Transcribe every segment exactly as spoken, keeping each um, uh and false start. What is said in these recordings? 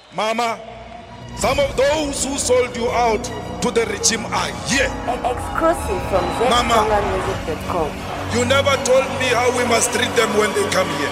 Mama, some of those who sold you out to the regime are here. Exclusive from Mama, zstronger music dot com. you never told me how we must treat them when they come here.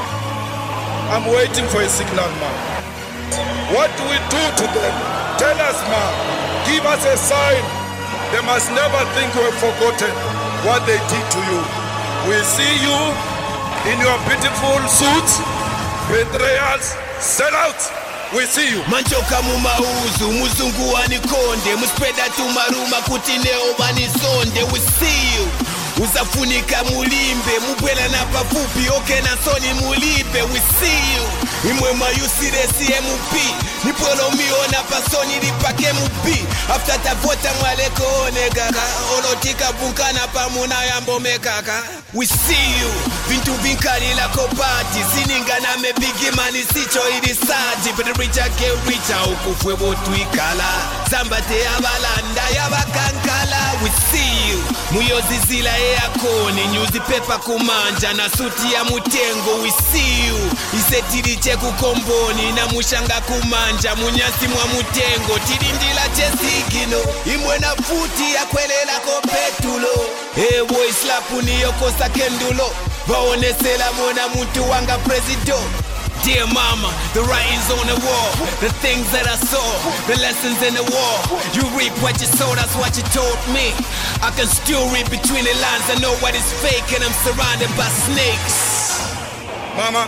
I'm waiting for a signal, Mama. What do we do to them? Tell us, Mama. Give us a sign. They must never think we've forgotten what they did to you. We see you in your beautiful suits, betrayals, sellouts. We see you. Manchoka mumauzu, muzungu wanikonde, muspeda tumaruma kuti neo vanisonde. We see you. Uzafunika mulimbe, mubwela na pafupi, oke na soni mulibe. We see you. Imwe mayusiresi M P, nipolo miona pasoni lipake M P. After tavota mwaleko onegaka, olotika bunkana pamuna yambo mekaka. We see you. Vintu vinkali la kopati, sininga na mebigi mani sicho irisati. But the richer get richer, ukufwe botu ikala. Zambate abalanda yabakankala. We see you. Muyozi zila ya koni, nyuzi pepa kumanja na suti ya mutengo. We see you. Isetiri cheku komboni na mushanga kumanja, munyasi mwa mutengo. Tirindila chesigino, imwe na futi ya kwele la kopetulo. Hey boy slapu ni yokosa kendulo. Vaonesela mona muntu wanga presido. Dear mama, the writings on the wall, the things that I saw, the lessons in the war. You reap what you sow, that's what you told me. I can still read between the lines, I know what is fake and I'm surrounded by snakes. Mama,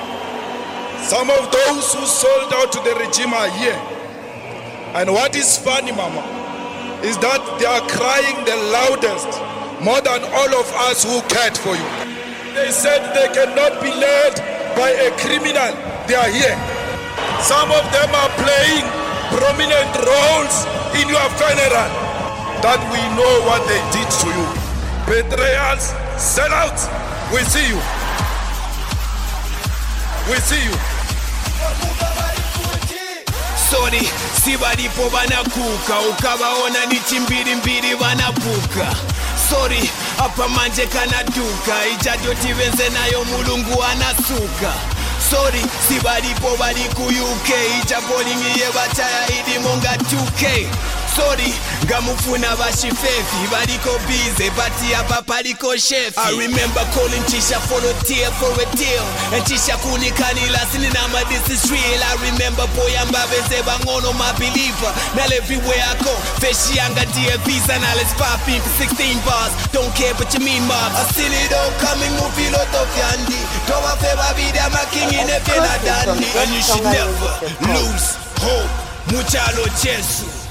some of those who sold out to the regime are here. And what is funny, Mama, is that they are crying the loudest, more than all of us who cared for you. They said they cannot be led by a criminal. They are here. Some of them are playing prominent roles in your funeral. That we know what they did to you. Betrayals, sellouts. We see you. We see you. Sorry, sibalipo banakuka, ukabaona ni chimbiri mbiri banapuka. Sorry, apa manje kanaduka, ijadio tivenze nayo mulungu anasuka. Sorry, sibalipo bali ku U K, ijabolingi ye bachaya idi monga two K. Sorry, ngamufuna bashifefi, baliko bize, bati apa paliko shefi. I remember calling Chisha for a deal, for a deal. And Chisha kunikanila, sininama this is real. I remember boy ambabeze bangono my believer. Now everywhere I go, feshi anga dear visa, now let's pop in for sixteen bars. Don't care but you mean mobs. I still it all coming, move a lot of yandi. Towa feba vida, my king in a villa dandy. And you should never lose hope. Muchalo Jesu.